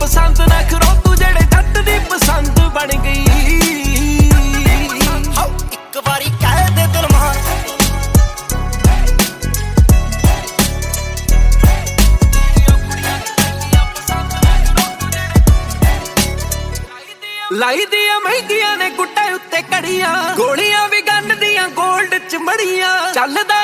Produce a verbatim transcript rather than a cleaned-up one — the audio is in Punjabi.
ਪਸੰਦ ਨਾ ਕਰੋ ਤੂੰ ਜਿਹੜੇ ਜੱਟ ਦੀ ਪਸੰਦ ਬਣ ਗਈ ਇੱਕ ਵਾਰੀ ਕਹਿ ਦੇ ਦਿਲ ਮਾਰ ਲਾਈ ਦੀਆਂ ਮਹਿੰਗੀਆਂ ਨੇ ਗੁੱਟੇ ਉੱਤੇ ਕੜੀਆਂ ਗੋਲੀਆਂ ਵੀ ਗੰਨ ਦੀਆਂ ਗੋਲਡ ਚ ਮੜੀਆਂ ਚੱਲਦਾ